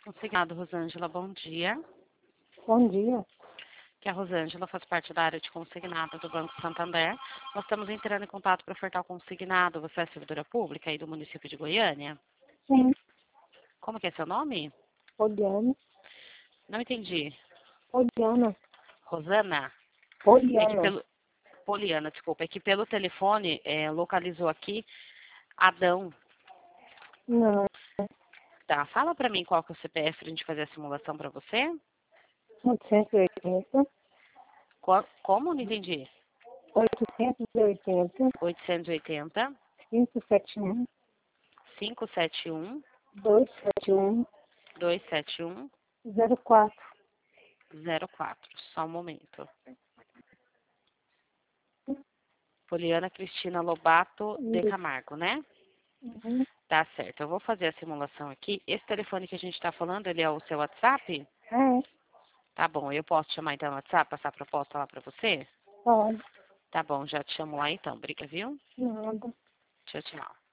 Consignado, Rosângela, bom dia. Bom dia. Que a Rosângela faz parte da área de consignado do Banco Santander. Nós estamos entrando em contato para ofertar o consignado. Você é servidora pública aí do município de Goiânia? Sim, Como que é seu nome? Poliana. Não entendi. Poliana. Rosana? É que Poliana. pelo... Poliana, desculpa. É que pelo telefone localizou aqui Adão. Não. Tá, fala para mim qual que é o CPF para a gente fazer a simulação para você. 880. Como? Não entendi. 880. 880 571. 571 271. 271 04. 04. Só um momento. Poliana Cristina Lobato de Isso. Camargo, né? Uhum. Tá certo. Eu vou fazer a simulação aqui. Esse telefone que a gente está falando, ele é o seu WhatsApp? É, Tá bom. Eu posso chamar então no WhatsApp, passar a proposta lá para você? pode. Tá bom, já te chamo lá então. Briga, viu? Nada. Tchau, tchau.